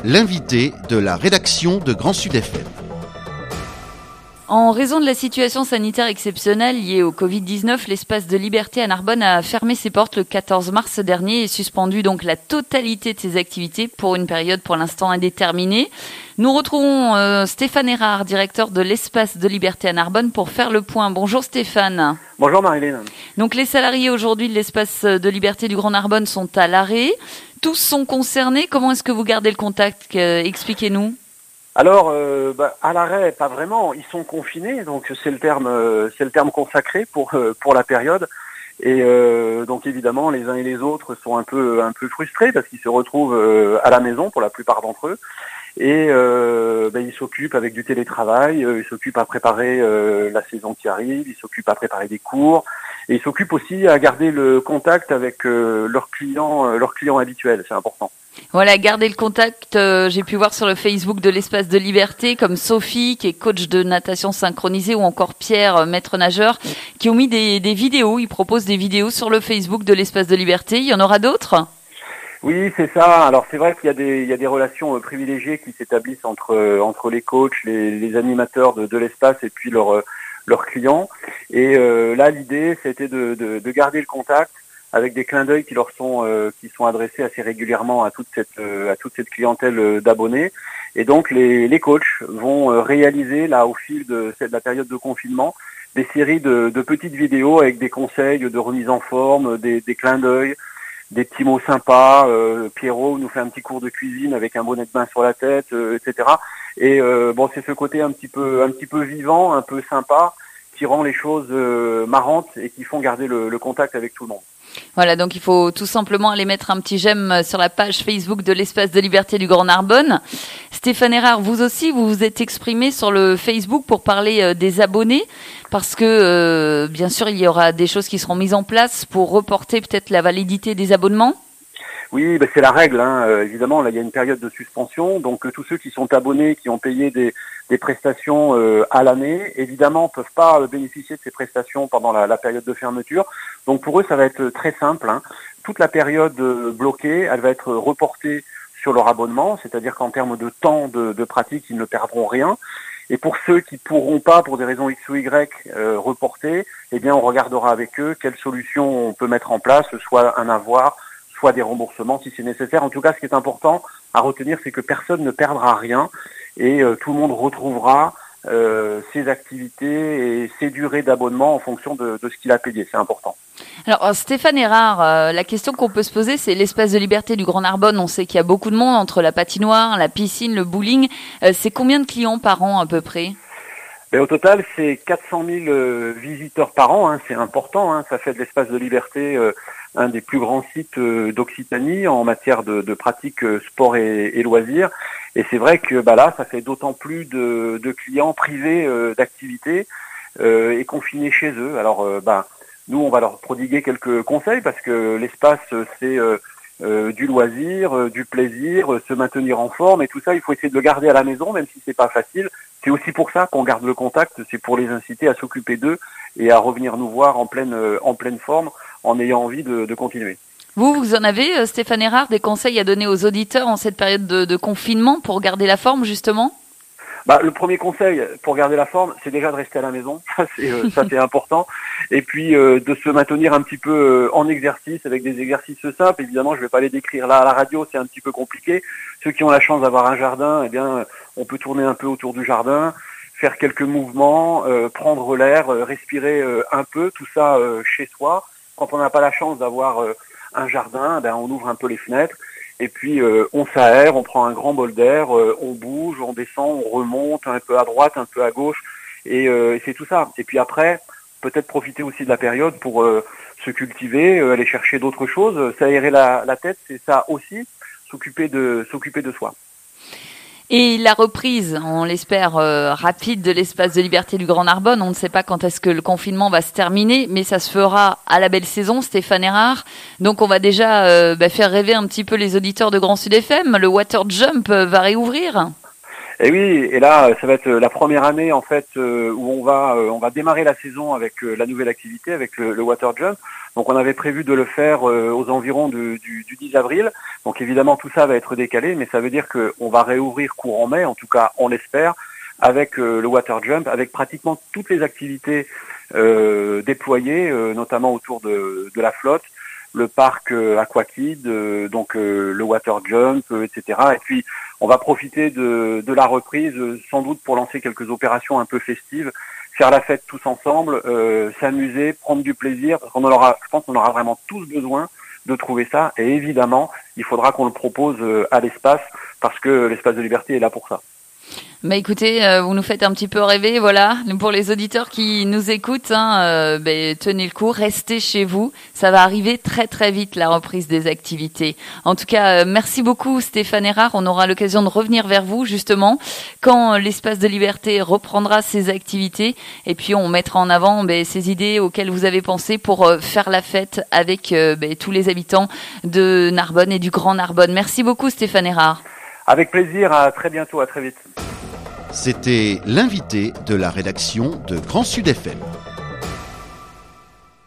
l'invité de la rédaction de Grand Sud FM. En raison de la situation sanitaire exceptionnelle liée au Covid-19, l'espace de Liberté à Narbonne a fermé ses portes le 14 mars dernier et suspendu donc la totalité de ses activités pour une période pour l'instant indéterminée. Nous retrouvons Stéphane Erard, directeur de l'espace de Liberté à Narbonne, pour faire le point. Bonjour Stéphane. Bonjour Marie-Hélène. Donc les salariés aujourd'hui de l'espace de Liberté du Grand Narbonne sont à l'arrêt. Tous sont concernés. Comment est-ce que vous gardez le contact ? Expliquez-nous. Alors, à l'arrêt, pas vraiment. Ils sont confinés, donc c'est le terme consacré pour la période. Et donc évidemment, les uns et les autres sont un peu frustrés parce qu'ils se retrouvent à la maison pour la plupart d'entre eux. Et ils s'occupent avec du télétravail, ils s'occupent à préparer la saison qui arrive, ils s'occupent à préparer des cours, et ils s'occupent aussi à garder le contact avec leurs clients habituels. C'est important. Voilà, garder le contact, j'ai pu voir sur le Facebook de l'espace de Liberté, comme Sophie, qui est coach de natation synchronisée, ou encore Pierre, maître nageur, qui ont mis des vidéos. Ils proposent des vidéos sur le Facebook de l'espace de Liberté. Il y en aura d'autres ? Oui, c'est ça. Alors c'est vrai qu'il y a des relations privilégiées qui s'établissent entre les coachs, les animateurs de l'espace et puis leurs clients. Et là, l'idée, c'était de garder le contact avec des clins d'œil qui sont adressés assez régulièrement à toute cette clientèle d'abonnés. Et donc les coachs vont réaliser là au fil de la période de confinement des séries de petites vidéos avec des conseils de remise en forme, des clins d'œil, des petits mots sympas. Pierrot nous fait un petit cours de cuisine avec un bonnet de bain sur la tête, etc. Et c'est ce côté un petit peu vivant, un peu sympa, qui rend les choses marrantes et qui font garder le contact avec tout le monde. Voilà, donc il faut tout simplement aller mettre un petit j'aime sur la page Facebook de l'espace de Liberté du Grand Narbonne. Stéphane Erard, vous aussi, vous vous êtes exprimé sur le Facebook pour parler des abonnés, parce que bien sûr il y aura des choses qui seront mises en place pour reporter peut-être la validité des abonnements. Oui, c'est la règle, évidemment. Là, il y a une période de suspension, donc tous ceux qui sont abonnés, qui ont payé des prestations à l'année, évidemment, peuvent pas bénéficier de ces prestations pendant la période de fermeture. Donc pour eux, ça va être très simple. Toute la période bloquée, elle va être reportée sur leur abonnement, c'est-à-dire qu'en termes de temps de pratique, ils ne perdront rien. Et pour ceux qui pourront pas, pour des raisons X ou Y, reporter, eh bien, on regardera avec eux quelles solutions on peut mettre en place, soit un avoir, soit des remboursements si c'est nécessaire. En tout cas, ce qui est important à retenir, c'est que personne ne perdra rien et tout le monde retrouvera ses activités et ses durées d'abonnement en fonction de ce qu'il a payé. C'est important. Alors Stéphane Erard, la question qu'on peut se poser, c'est l'espace de Liberté du Grand Narbonne. On sait qu'il y a beaucoup de monde entre la patinoire, la piscine, le bowling. C'est combien de clients par an à peu près ? Au total, c'est 400 000 visiteurs par an. C'est important. Ça fait de l'espace de Liberté un des plus grands sites d'Occitanie en matière de pratique sport et loisirs. Et c'est vrai que là, ça fait d'autant plus de clients privés d'activités et confinés chez eux. Alors, nous, on va leur prodiguer quelques conseils parce que l'espace, c'est du loisir, du plaisir, se maintenir en forme et tout ça, il faut essayer de le garder à la maison, même si c'est pas facile. C'est aussi pour ça qu'on garde le contact, c'est pour les inciter à s'occuper d'eux et à revenir nous voir en pleine forme, en ayant envie de continuer. Vous en avez, Stéphane Erard, des conseils à donner aux auditeurs en cette période de confinement pour garder la forme, justement ? Le premier conseil pour garder la forme, c'est déjà de rester à la maison. Ça c'est important. Et puis de se maintenir un petit peu en exercice avec des exercices simples. Évidemment, je vais pas les décrire là à la radio, c'est un petit peu compliqué. Ceux qui ont la chance d'avoir un jardin, eh bien, on peut tourner un peu autour du jardin, faire quelques mouvements, prendre l'air, respirer un peu, tout ça chez soi. Quand on n'a pas la chance d'avoir un jardin, on ouvre un peu les fenêtres. Et puis on s'aère, on prend un grand bol d'air, on bouge, on descend, on remonte un peu à droite, un peu à gauche, et c'est tout ça. Et puis après, peut-être profiter aussi de la période pour se cultiver, aller chercher d'autres choses, s'aérer la tête, c'est ça aussi, s'occuper de soi. Et la reprise, on l'espère, rapide de l'espace de Liberté du Grand Narbonne. On ne sait pas quand est-ce que le confinement va se terminer, mais ça se fera à la belle saison, Stéphane Erard. Donc on va déjà faire rêver un petit peu les auditeurs de Grand Sud FM. Le Water Jump va réouvrir. Et oui, et là, ça va être la première année en fait où on va démarrer la saison avec la nouvelle activité, avec le water jump. Donc on avait prévu de le faire aux environs du 10 avril. Donc évidemment tout ça va être décalé, mais ça veut dire qu'on va réouvrir courant mai, en tout cas on l'espère, avec le water jump, avec pratiquement toutes les activités déployées, notamment autour de la flotte, le parc Aquakid, donc le water jump, etc. Et puis on va profiter de la reprise, sans doute pour lancer quelques opérations un peu festives, faire la fête tous ensemble, s'amuser, prendre du plaisir, parce je pense qu'on aura vraiment tous besoin de trouver ça. Et évidemment, il faudra qu'on le propose à l'espace, parce que l'espace de liberté est là pour ça. Bah écoutez, vous nous faites un petit peu rêver, voilà. Pour les auditeurs qui nous écoutent, tenez le coup, restez chez vous. Ça va arriver très très vite, la reprise des activités. En tout cas, merci beaucoup Stéphane Erard. On aura l'occasion de revenir vers vous justement quand l'espace de liberté reprendra ses activités. Et puis on mettra en avant ces idées auxquelles vous avez pensé pour faire la fête avec tous les habitants de Narbonne et du Grand Narbonne. Merci beaucoup Stéphane Erard. Avec plaisir, à très bientôt, à très vite. C'était l'invité de la rédaction de Grand Sud FM.